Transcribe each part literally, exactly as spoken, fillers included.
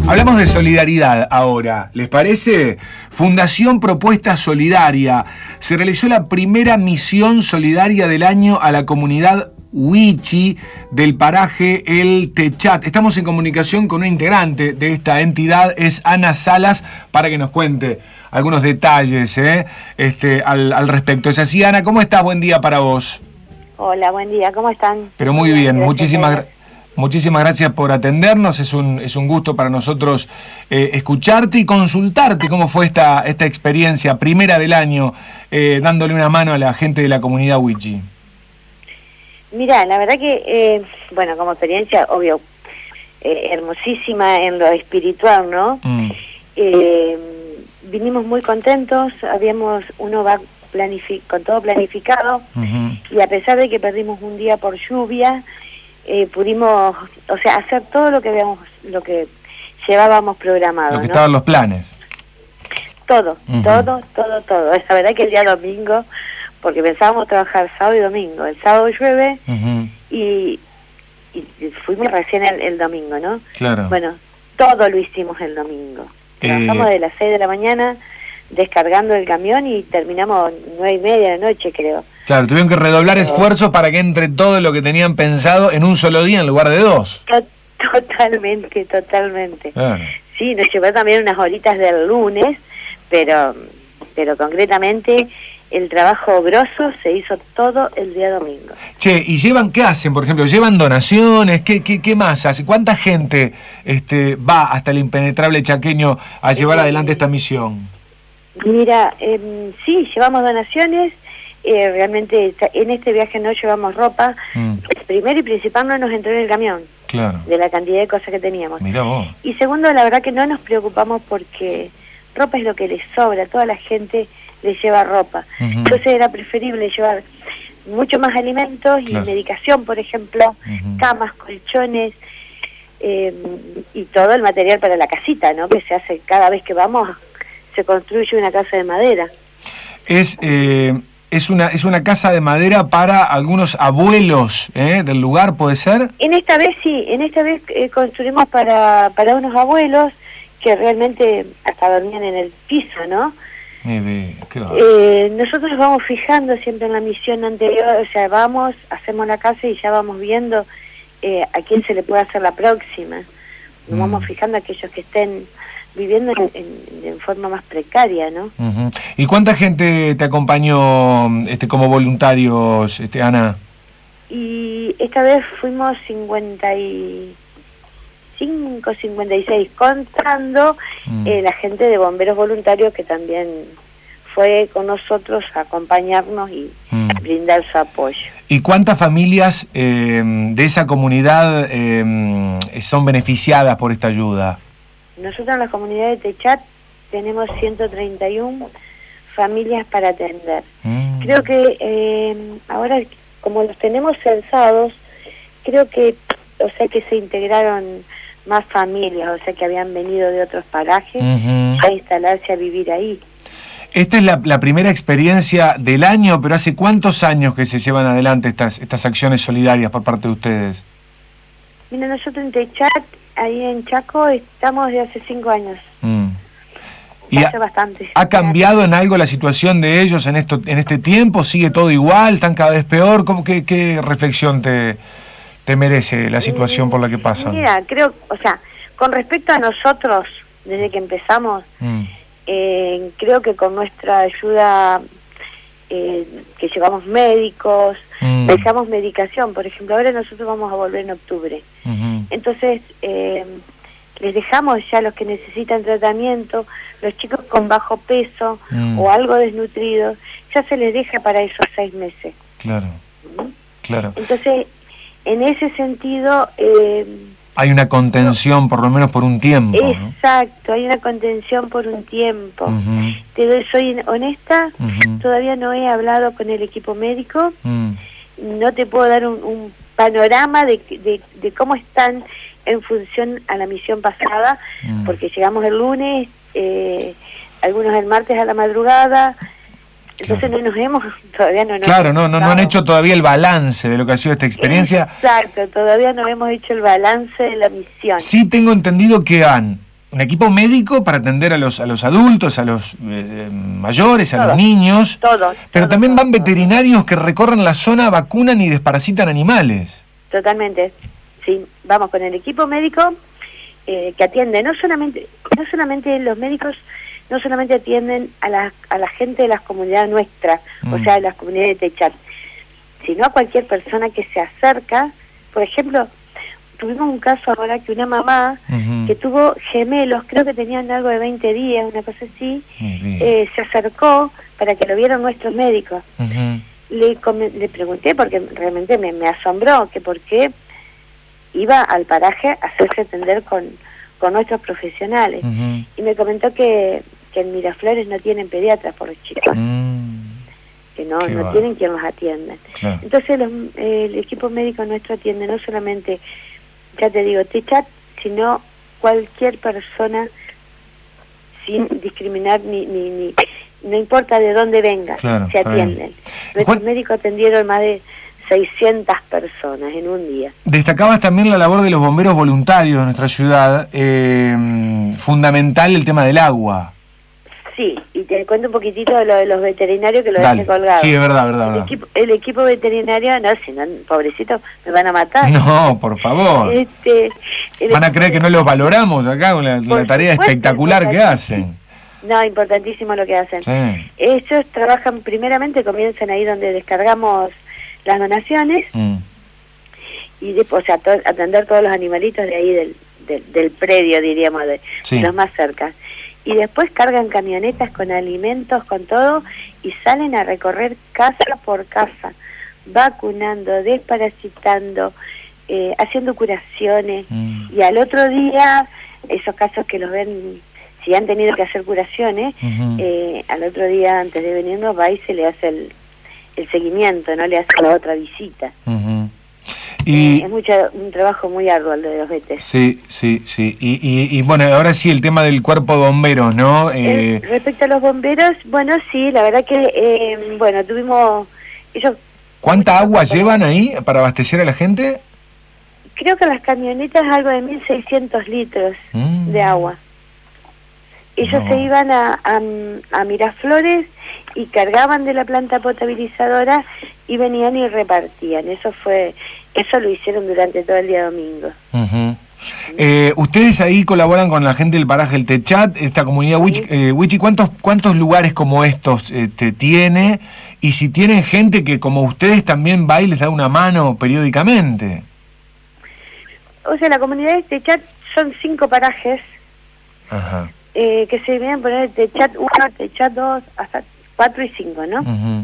Hablamos de solidaridad ahora, ¿les parece? Fundación Propuesta Solidaria. Se realizó la primera misión solidaria del año a la comunidad Wichi del paraje El Techat. Estamos en comunicación con una integrante de esta entidad, es Ana Salas, para que nos cuente algunos detalles ¿eh? este, al, al respecto. ¿Es así, Ana? ¿Cómo estás? Buen día para vos. Hola, buen día. ¿Cómo están? Pero muy bien, bien muchísimas gracias. Muchísimas gracias por atendernos, es un, es un gusto para nosotros eh, escucharte y consultarte cómo fue esta, esta experiencia primera del año, eh, dándole una mano a la gente de la comunidad Wichi. Mira, la verdad que, eh, bueno, como experiencia, obvio, eh, hermosísima en lo espiritual, ¿no? Mm. Eh, vinimos muy contentos, habíamos, uno va planific con todo planificado, uh-huh. y a pesar de que perdimos un día por lluvia, Eh, pudimos, o sea, hacer todo lo que habíamos, lo que llevábamos programado. Lo que ¿no? estaban los planes. Todo, uh-huh. todo, todo, todo. La verdad que el día domingo, porque pensábamos trabajar sábado y domingo. El sábado llueve uh-huh. y, y fuimos recién el, el domingo, ¿no? Claro. Bueno, todo lo hicimos el domingo. Trabajamos eh... de las seis de la mañana descargando el camión y terminamos nueve y media de la noche, creo. Claro, tuvieron que redoblar Pero... esfuerzos para que entre todo lo que tenían pensado en un solo día en lugar de dos. Totalmente, totalmente. Claro. Sí, nos llevó también unas horitas del lunes, pero, pero concretamente el trabajo grosso se hizo todo el día domingo. Che, ¿y llevan qué hacen? Por ejemplo, ¿llevan donaciones? ¿Qué, qué, qué más hace? ¿Cuánta gente este, va hasta el impenetrable chaqueño a llevar eh, adelante esta misión? Mira, eh, sí, llevamos donaciones. Eh, realmente en este viaje no llevamos ropa. Mm. Primero y principal no nos entró en el camión, claro, de la cantidad de cosas que teníamos. Mirá vos. Y segundo, la verdad que no nos preocupamos porque ropa es lo que les sobra, toda la gente les lleva ropa. Uh-huh. Entonces era preferible llevar mucho más alimentos y claro, medicación, por ejemplo, uh-huh, camas, colchones eh, y todo el material para la casita, ¿no? Que se hace cada vez que vamos, se construye una casa de madera. Es... Eh... Es una es una casa de madera para algunos abuelos ¿eh? del lugar, ¿puede ser? En esta vez sí, en esta vez eh, construimos para para unos abuelos que realmente hasta dormían en el piso, ¿no? Eh, qué eh, nosotros nos vamos fijando siempre en la misión anterior, o sea, vamos, hacemos la casa y ya vamos viendo eh, a quién se le puede hacer la próxima. Nos mm. vamos fijando a aquellos que estén viviendo en, en, en forma más precaria, ¿no? Uh-huh. ¿Y cuánta gente te acompañó este, como voluntarios, este, Ana? Y esta vez fuimos cincuenta y cinco, cincuenta y seis, contando mm. eh, la gente de bomberos voluntarios que también fue con nosotros a acompañarnos y mm. brindar su apoyo. ¿Y cuántas familias eh, de esa comunidad eh, son beneficiadas por esta ayuda? Nosotros en la comunidad de Techat tenemos ciento treinta y una familias para atender. Mm. Creo que eh, ahora, como los tenemos censados, creo que, o sea, que se integraron más familias, o sea, que habían venido de otros parajes uh-huh. a instalarse a vivir ahí. Esta es la, la primera experiencia del año, pero ¿hace cuántos años que se llevan adelante estas, estas acciones solidarias por parte de ustedes? Mira, nosotros en Techat, ahí en Chaco, estamos desde hace cinco años. Mm. ¿Y hace ha, bastante. ¿Ha cambiado en algo la situación de ellos en esto en este tiempo? ¿Sigue todo igual? ¿Están cada vez peor? ¿Cómo, qué, qué reflexión te, te merece la situación por la que pasan? Mira, creo, o sea, con respecto a nosotros, desde que empezamos, mm. eh, creo que con nuestra ayuda, eh, que llevamos médicos, mm. dejamos medicación, por ejemplo, ahora nosotros vamos a volver en octubre. Uh-huh. Entonces, eh, les dejamos ya los que necesitan tratamiento, los chicos con bajo peso mm. o algo desnutridos, ya se les deja para esos seis meses. Claro, ¿Mm? claro. Entonces, en ese sentido... Eh, hay una contención, por lo menos por un tiempo. Exacto, ¿no? Hay una contención por un tiempo. Uh-huh. Te doy, soy honesta, uh-huh. todavía no he hablado con el equipo médico, uh-huh. no te puedo dar un, un panorama de, de, de cómo están en función a la misión pasada, uh-huh. porque llegamos el lunes, eh, algunos el martes a la madrugada, entonces claro. no nos hemos, todavía no nos Claro, no, no, no han hecho todavía el balance de lo que ha sido esta experiencia. Exacto, todavía no hemos hecho el balance de la misión. Sí tengo entendido que han un equipo médico para atender a los a los adultos, a los eh, mayores, a Todos, los niños. Todos. Pero todos, también todos, van todos. veterinarios que recorren la zona, vacunan y desparasitan animales. Totalmente. Sí, vamos con el equipo médico eh, que atiende, no solamente, no solamente los médicos, no solamente atienden a la, a la gente de las comunidades nuestras, mm. o sea, de las comunidades de Techat, sino a cualquier persona que se acerca. Por ejemplo, tuvimos un caso ahora que una mamá uh-huh. que tuvo gemelos, creo que tenían algo de veinte días, una cosa así, uh-huh. eh, se acercó para que lo vieran nuestros médicos. Uh-huh. Le, le pregunté, porque realmente me, me asombró, que por qué iba al paraje a hacerse atender con, con nuestros profesionales. Uh-huh. Y me comentó que, que en Miraflores no tienen pediatras por los chicos. Uh-huh. Que no, no va. tienen quien los atienda. Claro. Entonces los, eh, el equipo médico nuestro atiende no solamente, ya te digo, Techat, sino cualquier persona sin discriminar ni, ni, ni no importa de dónde venga, claro, se atienden. Nuestros médicos atendieron más de seiscientas personas en un día. Destacabas también la labor de los bomberos voluntarios de nuestra ciudad, eh, fundamental el tema del agua. Sí, y te cuento un poquitito de lo de los veterinarios que lo Dale. dejé colgado. Sí, es verdad, verdad. El, verdad. Equipo, el equipo veterinario, no, si no, pobrecito, me van a matar. No, por favor. Este, van a creer que no los valoramos acá con la, la tarea espectacular que hacen. No, importantísimo lo que hacen. Sí. Ellos trabajan, primeramente comienzan ahí donde descargamos las donaciones, mm. y después, o sea, to atender todos los animalitos de ahí del, del, del predio, diríamos, de, sí. de los más cerca. Y después cargan camionetas con alimentos, con todo, y salen a recorrer casa por casa, vacunando, desparasitando, eh, haciendo curaciones, mm. y al otro día, esos casos que los ven, si han tenido que hacer curaciones, uh-huh. eh, al otro día, antes de venirnos, va y se le hace el, el seguimiento, no le hace la otra visita. Uh-huh. Y, eh, es mucho, un trabajo muy arduo el de los vetes. Sí, sí, sí. Y, y, y bueno, ahora sí, el tema del cuerpo de bomberos, ¿no? Eh, eh, respecto a los bomberos, bueno, sí, la verdad que, eh, bueno, tuvimos... ellos ¿Cuánta agua llevan ahí para abastecer a la gente? Creo que las camionetas algo de mil seiscientos litros mm. de agua. Ellos no. se iban a, a, a Miraflores y cargaban de la planta potabilizadora y venían y repartían. Eso fue, eso lo hicieron durante todo el día domingo. Uh-huh. eh, Ustedes ahí colaboran con la gente del paraje El Techat, esta comunidad Wichi. Eh, Wichi, ¿cuántos, ¿cuántos lugares como estos este, tiene? Y si tienen gente que como ustedes también va y les da una mano periódicamente. O sea, la comunidad de Techat son cinco parajes. Ajá. Eh, que se vienen a poner Techat uno, Techat dos, hasta cuatro y cinco, ¿no? Uh-huh.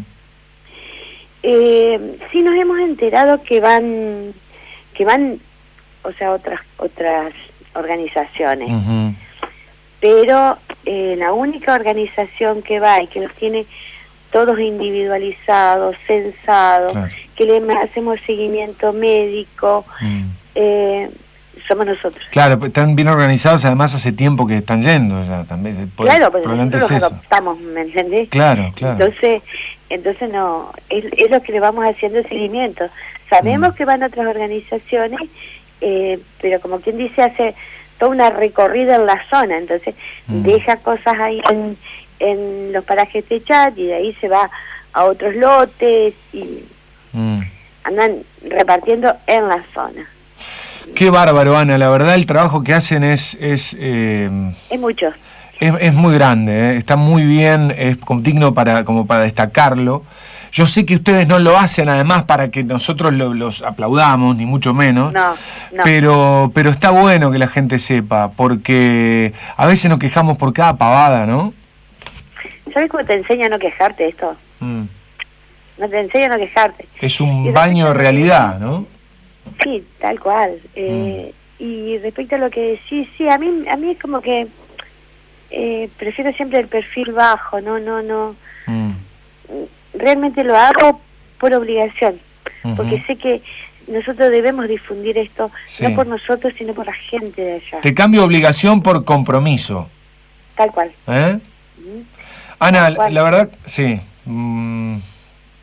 eh, sí nos hemos enterado que van, que van, o sea, otras otras organizaciones, uh-huh. pero eh, la única organización que va y que los tiene todos individualizados, censados, claro. que le hacemos seguimiento médico, uh-huh. eh, somos nosotros. Claro, están bien organizados, además hace tiempo que están yendo ya también. Por, claro, porque nosotros los eso. adoptamos, ¿me entendés? Claro, claro. Entonces, entonces no, es, es lo que le vamos haciendo el seguimiento. Sabemos mm. que van a otras organizaciones, eh, pero como quien dice, hace toda una recorrida en la zona, entonces mm. deja cosas ahí en, en los parajes de Techat y de ahí se va a otros lotes y mm. andan repartiendo en la zona. Qué bárbaro, Ana, la verdad el trabajo que hacen es... Es, eh, es mucho. Es, es muy grande, ¿eh? Está muy bien, es digno para, como para destacarlo. Yo sé que ustedes no lo hacen además para que nosotros lo, los aplaudamos, ni mucho menos. No, no. Pero, pero está bueno que la gente sepa, porque a veces nos quejamos por cada pavada, ¿no? ¿Sabes cómo te enseña a no quejarte esto? Mm. No te enseña a no quejarte. Es un y baño de realidad, ¿no? Sí, tal cual. Eh, mm. Y respecto a lo que decís, sí, a mí, a mí es como que eh, prefiero siempre el perfil bajo, no, no, no. Mm. Realmente lo hago por obligación, uh-huh. porque sé que nosotros debemos difundir esto, sí. no por nosotros, sino por la gente de allá. Te cambio obligación por compromiso. Tal cual. ¿Eh? Uh-huh. Ana, Tal cual. La verdad, sí. Mm.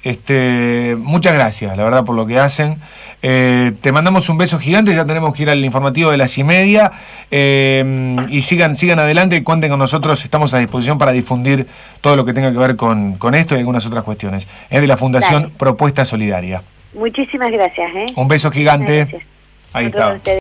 Este, muchas gracias, la verdad, por lo que hacen. Eh, te mandamos un beso gigante, ya tenemos que ir al informativo de las y media. Eh, y sigan, sigan adelante, cuenten con nosotros, estamos a disposición para difundir todo lo que tenga que ver con, con esto y algunas otras cuestiones. Es de la Fundación Dale. Propuesta Solidaria. Muchísimas gracias. ¿eh? Un beso gigante. Ahí está.